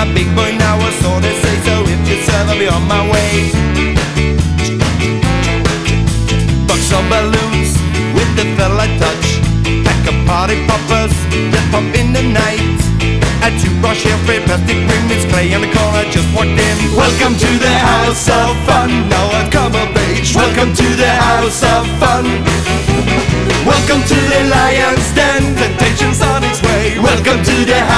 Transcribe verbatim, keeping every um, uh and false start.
a big boy now, or so they say. So if you serve, I'll be on my way. Box of balloons with the fella touch. Pack of party poppers that pop in the night. A toothbrush, hairspray, plastic ring, Miss Clay on the corner just walked in. Welcome to the house of fun. Now I've come of age. Welcome to the house of fun. Welcome to the lion's den. Temptation's on its way. Welcome to the house.